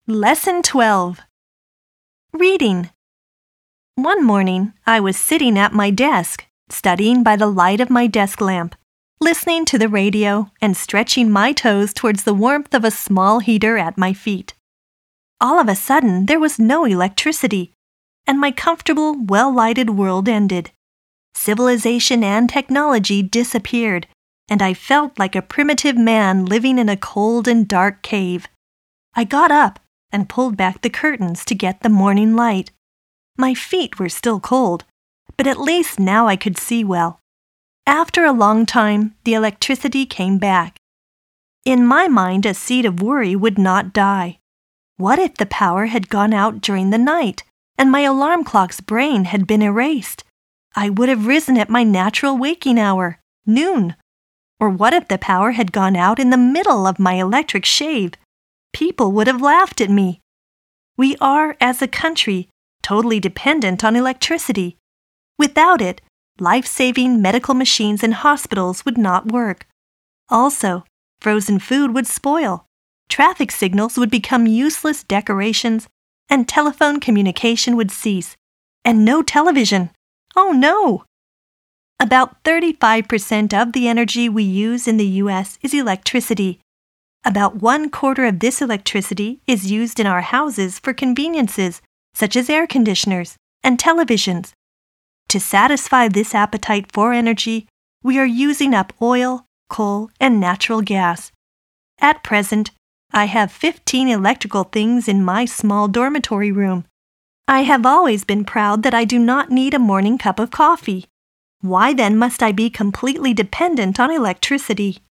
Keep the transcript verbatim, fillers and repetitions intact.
Lesson twelve. Reading. One morning, I was sitting at my desk, studying by the light of my desk lamp, listening to the radio and stretching my toes towards the warmth of a small heater at my feet. All of a sudden, there was no electricity, and my comfortable, well-lighted world ended. Civilization and technology disappeared, and I felt like a primitive man living in a cold and dark cave. I got up and pulled back the curtains to get the morning light. My feet were still cold, but at least now I could see well. After a long time, the electricity came back. In my mind, a seed of worry would not die. What if the power had gone out during the night, and my alarm clock's brain had been erased? I would have risen at my natural waking hour, noon. Or what if the power had gone out in the middle of my electric shave? People would have laughed at me. We are, as a country, totally dependent on electricity. Without it, life-saving medical machines in hospitals would not work. Also, frozen food would spoil, traffic signals would become useless decorations, and telephone communication would cease. And no television. Oh no! About thirty-five percent of the energy we use in the U S is electricity. About one quarter of this electricity is used in our houses for conveniences, such as air conditioners and televisions. To satisfy this appetite for energy, we are using up oil, coal, and natural gas. At present, I have fifteen electrical things in my small dormitory room. I have always been proud that I do not need a morning cup of coffee. Why then must I be completely dependent on electricity?